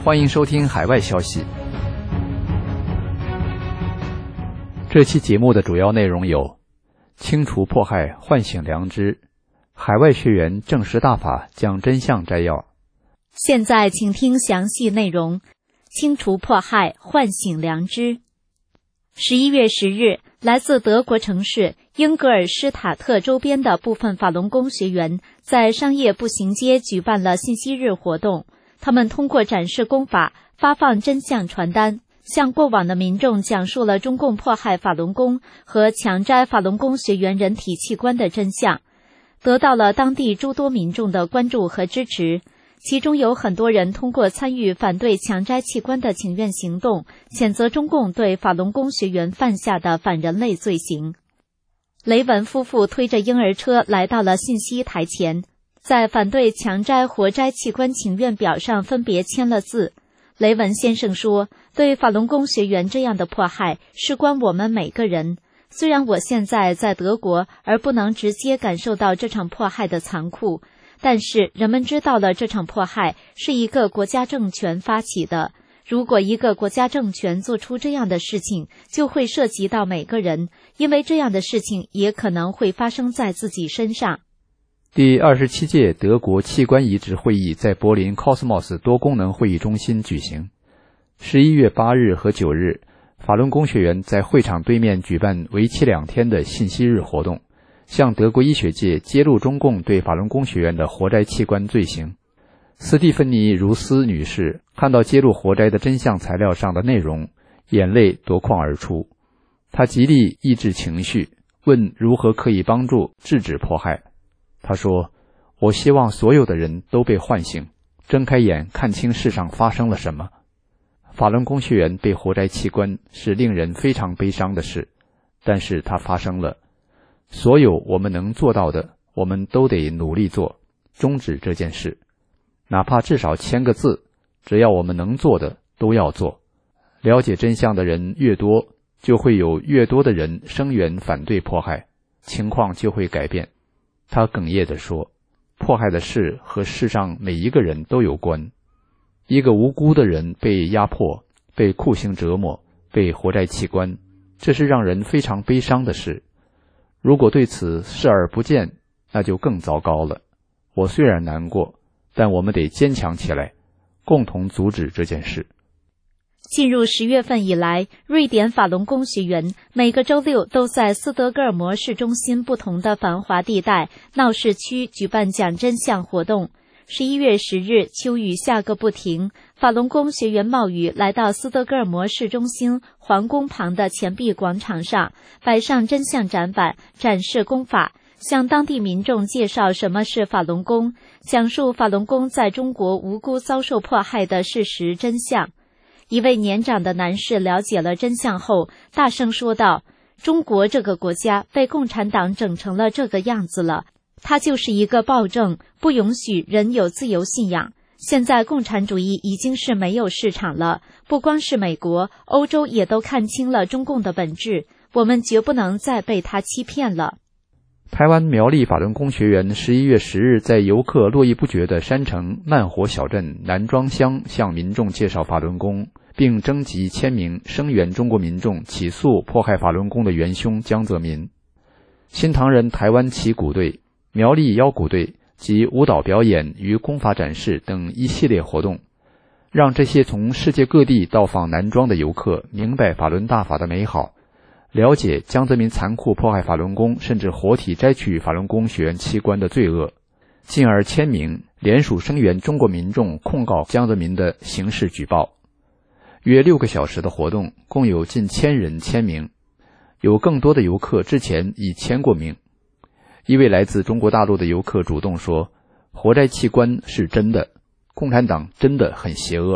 欢迎收听海外消息。这期节目的主要内容有：清除迫害，唤醒良知；海外学员证实大法讲真相摘要。 现在请听详细内容：清除迫害，唤醒良知。11月10日，来自德国城市英格尔施塔特周边的部分法轮功学员在商业步行街举办了信息日活动。他们通过展示功法、发放真相传单，向过往的民众讲述了中共迫害法轮功和强摘法轮功学员人体器官的真相，得到了当地诸多民众的关注和支持。其中有很多人通过参与反对强摘器官的请愿行动，谴责中共对法轮功学员犯下的反人类罪行。雷文夫妇推着婴儿车来到了信息台前，在反对强摘活摘器官请愿表上分别签了字。雷文先生说，对法轮功学员这样的迫害事关我们每个人。虽然我现在在德国而不能直接感受到这场迫害的残酷，但是人们知道了这场迫害是一个国家政权发起的。如果一个国家政权做出这样的事情，就会涉及到每个人，因为这样的事情也可能会发生在自己身上。 第27届德国器官移植会议在柏林 Cosmos 多功能会议中心举行。11月8日和9日，法轮功学员在会场对面举办为期2天的信息日活动，向德国医学界揭露中共对法轮功学员的活摘器官罪行。斯蒂芬妮·茹斯女士看到揭露活摘的真相材料上的内容，眼泪夺眶而出。她极力抑制情绪，问如何可以帮助制止迫害。她说，我希望所有的人都被唤醒，睁开眼看清世上发生了什么。法轮功学员被活摘器官是令人非常悲伤的事，但是它发生了。所有我们能做到的，我们都得努力做，终止这件事。哪怕至少签个字，只要我们能做的都要做。了解真相的人越多，就会有越多的人声援反对迫害，情况就会改变。他哽咽地说，迫害的事和世上每一个人都有关。一个无辜的人被压迫，被酷刑折磨，被活摘器官，这是让人非常悲伤的事。如果对此视而不见，那就更糟糕了。我虽然难过，但我们得坚强起来，共同阻止这件事。 进入10月份以来，瑞典法轮功学员每个周六都在斯德哥尔摩市中心不同的繁华地带、闹市区举办讲真相活动。11月10日，秋雨下个不停，法轮功学员冒雨来到斯德哥尔摩市中心皇宫旁的钱币广场上，摆上真相展板，展示功法，向当地民众介绍什么是法轮功，讲述法轮功在中国无辜遭受迫害的事实真相。一位年长的男士了解了真相后，大声说道，中国这个国家被共产党整成了这个样子了，它就是一个暴政，不允许人有自由信仰。现在共产主义已经是没有市场了，不光是美国，欧洲也都看清了中共的本质，我们绝不能再被他欺骗了。 台湾苗栗法轮功学员11月10日在游客络绎不绝的山城慢活小镇南庄乡向民众介绍法轮功，并征集签名声援中国民众起诉迫害法轮功的元凶江泽民。新唐人台湾旗鼓队、苗栗腰鼓队及舞蹈表演与功法展示等一系列活动，让这些从世界各地到访南庄的游客明白法轮大法的美好，了解江泽民残酷迫害法轮功甚至活体摘取法轮功学员器官的罪恶，进而签名联署声援中国民众控告江泽民的刑事举报。约6个小时的活动共有近1000人签名，有更多的游客之前已签过名。一位来自中国大陆的游客主动说，活摘器官是真的，共产党真的很邪恶。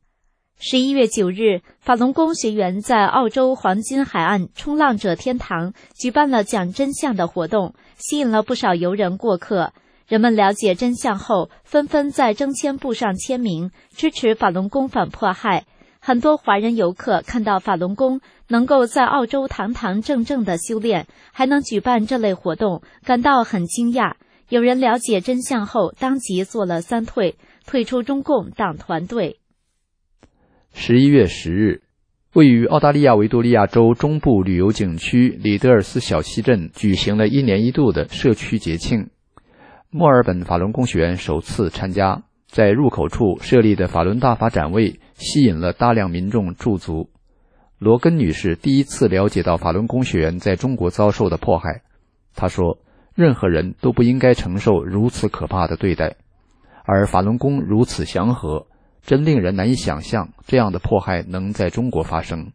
11月9日，法轮功学员在澳洲黄金海岸冲浪者天堂举办了讲真相的活动，吸引了不少游人过客。人们了解真相后，纷纷在征签簿上签名，支持法轮功反迫害。很多华人游客看到法轮功能够在澳洲堂堂正正的修炼，还能举办这类活动，感到很惊讶。有人了解真相后，当即做了3退，退出中共党团队。 11月10日，位于澳大利亚维多利亚州中部旅游景区里德尔斯小溪镇举行了1年1度的社区节庆。墨尔本法轮功学员首次参加，在入口处设立的法轮大法展位吸引了大量民众驻足。罗根女士第一次了解到法轮功学员在中国遭受的迫害。她说，任何人都不应该承受如此可怕的对待，而法轮功如此祥和，真令人难以想象这样的迫害能在中国发生。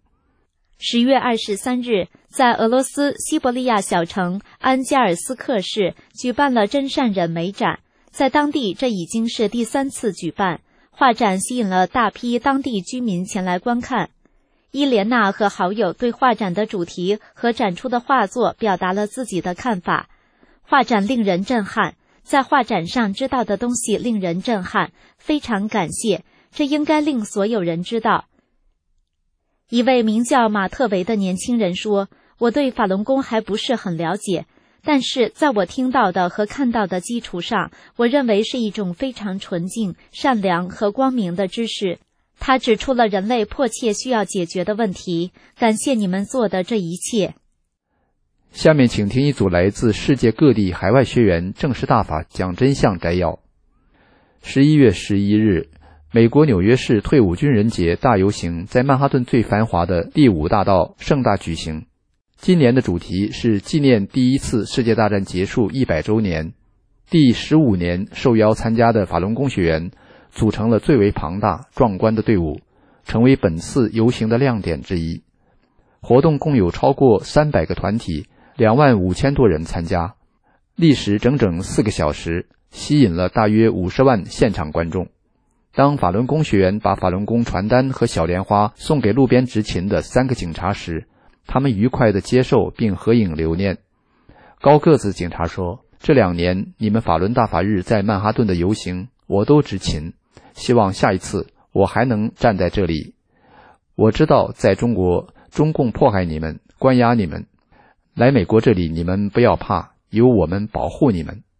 10月23日，在俄罗斯西伯利亚小城安加尔斯克市举办了真善忍美展，在当地这已经是第3次举办。画展吸引了大批当地居民前来观看。伊莲娜和好友对画展的主题和展出的画作表达了自己的看法。画展令人震撼，在画展上知道的东西令人震撼，非常感谢，这应该令所有人知道。一位名叫马特维的年轻人说，我对法轮功还不是很了解，但是在我听到的和看到的基础上，我认为是一种非常纯净、善良和光明的知识。他指出了人类迫切需要解决的问题，感谢你们做的这一切。 下面请听一组来自世界各地海外学员正式大法讲真相摘要。11月11日，美国纽约市退伍军人节大游行在曼哈顿最繁华的第5大道盛大举行。今年的主题是纪念第1次世界大战结束100周年。第15年受邀参加的法轮功学员组成了最为庞大壮观的队伍，成为本次游行的亮点之一。活动共有超过300个团体，25000多人参加，历时整整4个小时，吸引了大约50万现场观众。当法轮功学员把法轮功传单和小莲花送给路边执勤的3个警察时，他们愉快地接受并合影留念。高个子警察说，这2年你们法轮大法日在曼哈顿的游行我都执勤，希望下一次我还能站在这里。我知道在中国中共迫害你们，关押你们，来美国这里你们不要怕，有我们保护你们。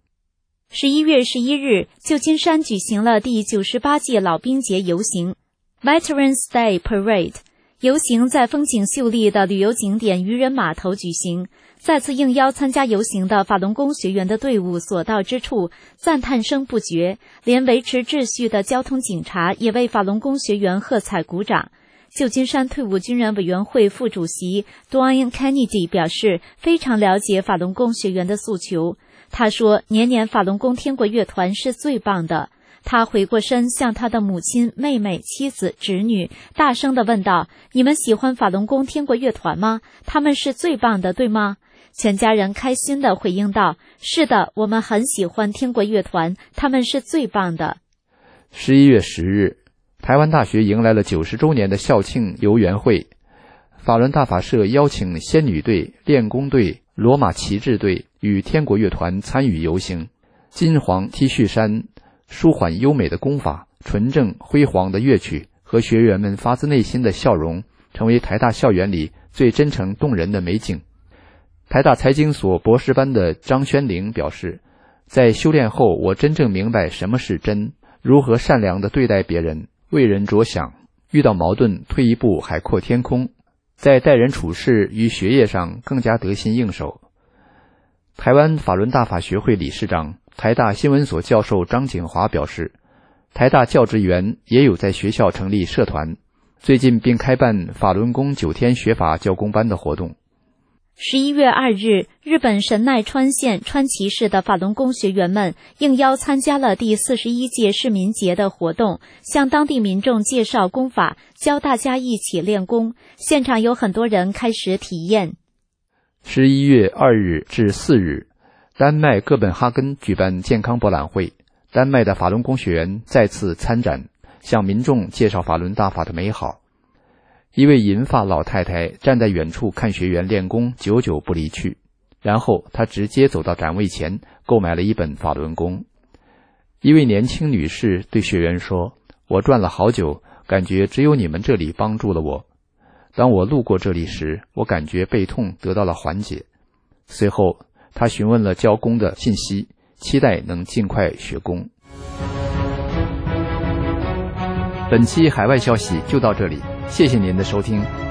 11月11日，旧金山举行了第98届老兵节游行 Veterans Day Parade。 游行在风景秀丽的旅游景点渔人码头举行。再次应邀参加游行的法轮功学员的队伍所到之处，赞叹声不绝，连维持秩序的交通警察也为法轮功学员喝彩鼓掌。旧金山退伍军人委员会副主席 Dwayne Kennedy 表示，非常了解法轮功学员的诉求。他说，年年法轮功天国乐团是最棒的。他回过身向他的母亲、妹妹、妻子、侄女大声地问道，你们喜欢法轮功天国乐团吗？他们是最棒的，对吗？全家人开心地回应道，是的，我们很喜欢天国乐团，他们是最棒的。 11月10日，台湾大学迎来了90周年的校庆游园会。法轮大法社邀请仙女队、练功队、罗马旗帜队与天国乐团参与游行。金黄 T 恤衫、舒缓优美的功法、纯正辉煌的乐曲和学员们发自内心的笑容，成为台大校园里最真诚动人的美景。台大财经所博士班的张宣玲表示，在修炼后我真正明白什么是真，如何善良地对待别人，为人着想，遇到矛盾退一步海阔天空，在待人处事与学业上更加得心应手。台湾法轮大法学会理事长、台大新闻所教授张景华表示，台大教职员也有在学校成立社团，最近并开办法轮功9天学法教功班的活动。 11月2日，日本神奈川县川崎市的法轮功学员们应邀参加了第41届市民节的活动，向当地民众介绍功法，教大家一起练功。现场有很多人开始体验。 11月2日至4日，丹麦哥本哈根举办健康博览会，丹麦的法轮功学员再次参展，向民众介绍法轮大法的美好。一位银发老太太站在远处看学员练功，久久不离去，然后她直接走到展位前，购买了一本法轮功。一位年轻女士对学员说，我转了好久，感觉只有你们这里帮助了我。当我路过这里时，我感觉背痛得到了缓解。随后她询问了教功的信息，期待能尽快学功。 本期海外消息就到这里，谢谢您的收听。